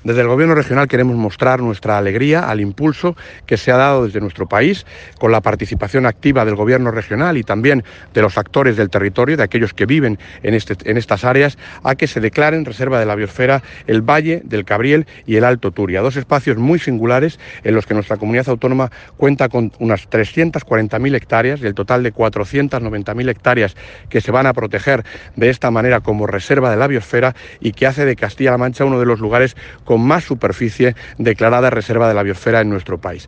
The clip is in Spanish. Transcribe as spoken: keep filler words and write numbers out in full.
Desde el Gobierno regional queremos mostrar nuestra alegría al impulso que se ha dado desde nuestro país, con la participación activa del Gobierno regional y también de los actores del territorio, de aquellos que viven en, este, en estas áreas, a que se declaren reserva de la biosfera el Valle del Cabriel y el Alto Turia, dos espacios muy singulares en los que nuestra comunidad autónoma cuenta con unas trescientas cuarenta mil hectáreas, del total de cuatrocientas noventa mil hectáreas que se van a proteger de esta manera como reserva de la biosfera, y que hace de Castilla-La Mancha uno de los lugares con más superficie declarada reserva de la biosfera en nuestro país.